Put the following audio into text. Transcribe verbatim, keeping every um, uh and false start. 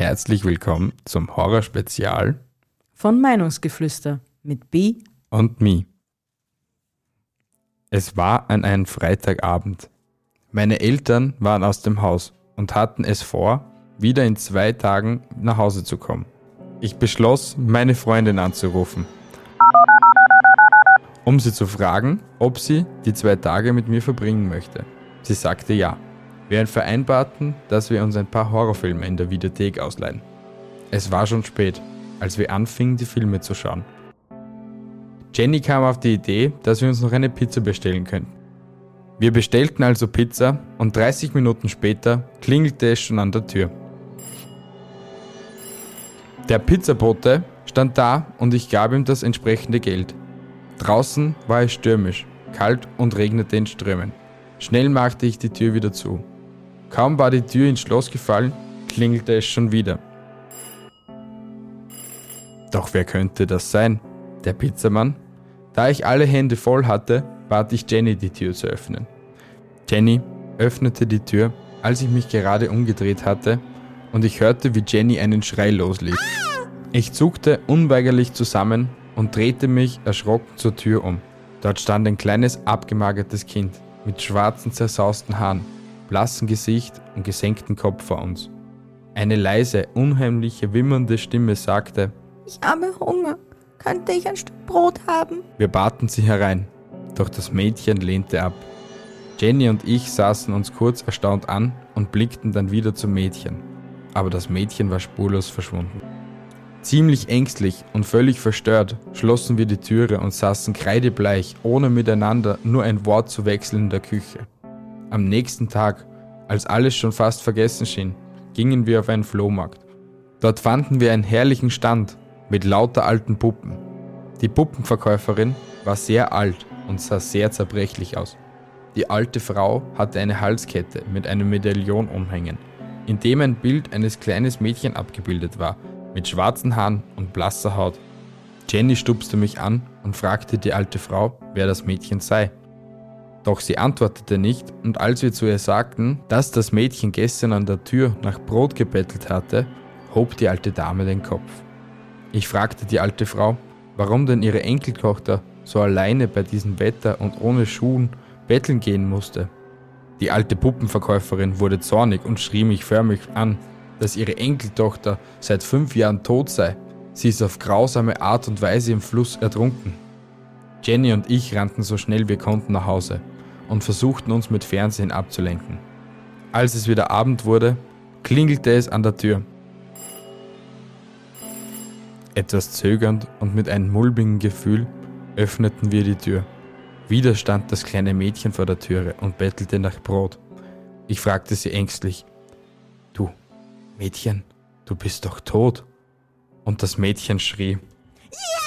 Herzlich willkommen zum Horrorspezial von Meinungsgeflüster mit B und Mi. Es war an einem Freitagabend. Meine Eltern waren aus dem Haus und hatten es vor, wieder in zwei Tagen nach Hause zu kommen. Ich beschloss, meine Freundin anzurufen, um sie zu fragen, ob sie die zwei Tage mit mir verbringen möchte. Sie sagte ja. Wir vereinbarten, dass wir uns ein paar Horrorfilme in der Videothek ausleihen. Es war schon spät, als wir anfingen, die Filme zu schauen. Jenny kam auf die Idee, dass wir uns noch eine Pizza bestellen könnten. Wir bestellten also Pizza und dreißig Minuten später klingelte es schon an der Tür. Der Pizzabote stand da und ich gab ihm das entsprechende Geld. Draußen war es stürmisch, kalt und regnete in Strömen. Schnell machte ich die Tür wieder zu. Kaum war die Tür ins Schloss gefallen, klingelte es schon wieder. Doch wer könnte das sein? Der Pizzamann? Da ich alle Hände voll hatte, bat ich Jenny, die Tür zu öffnen. Jenny öffnete die Tür, als ich mich gerade umgedreht hatte, und ich hörte, wie Jenny einen Schrei losließ. Ich zuckte unweigerlich zusammen und drehte mich erschrocken zur Tür um. Dort stand ein kleines, abgemagertes Kind mit schwarzen, zersausten Haaren, blassen Gesicht und gesenkten Kopf vor uns. Eine leise, unheimliche, wimmernde Stimme sagte: Ich habe Hunger. Könnte ich ein Stück Brot haben? Wir baten sie herein, doch das Mädchen lehnte ab. Jenny und ich saßen uns kurz erstaunt an und blickten dann wieder zum Mädchen. Aber das Mädchen war spurlos verschwunden. Ziemlich ängstlich und völlig verstört schlossen wir die Türe und saßen kreidebleich, ohne miteinander nur ein Wort zu wechseln in der Küche. Am nächsten Tag, als alles schon fast vergessen schien, gingen wir auf einen Flohmarkt. Dort fanden wir einen herrlichen Stand mit lauter alten Puppen. Die Puppenverkäuferin war sehr alt und sah sehr zerbrechlich aus. Die alte Frau hatte eine Halskette mit einem Medaillon umhängen, in dem ein Bild eines kleinen Mädchens abgebildet war, mit schwarzen Haaren und blasser Haut. Jenny stupste mich an und fragte die alte Frau, wer das Mädchen sei. Doch sie antwortete nicht, und als wir zu ihr sagten, dass das Mädchen gestern an der Tür nach Brot gebettelt hatte, hob die alte Dame den Kopf. Ich fragte die alte Frau, warum denn ihre Enkeltochter so alleine bei diesem Wetter und ohne Schuhen betteln gehen musste. Die alte Puppenverkäuferin wurde zornig und schrie mich förmlich an, dass ihre Enkeltochter seit fünf Jahren tot sei. Sie ist auf grausame Art und Weise im Fluss ertrunken. Jenny und ich rannten so schnell wir konnten nach Hause und versuchten uns mit Fernsehen abzulenken. Als es wieder Abend wurde, klingelte es an der Tür. Etwas zögernd und mit einem mulmigen Gefühl öffneten wir die Tür. Wieder stand das kleine Mädchen vor der Türe und bettelte nach Brot. Ich fragte sie ängstlich: Du, Mädchen, du bist doch tot. Und das Mädchen schrie: Ja!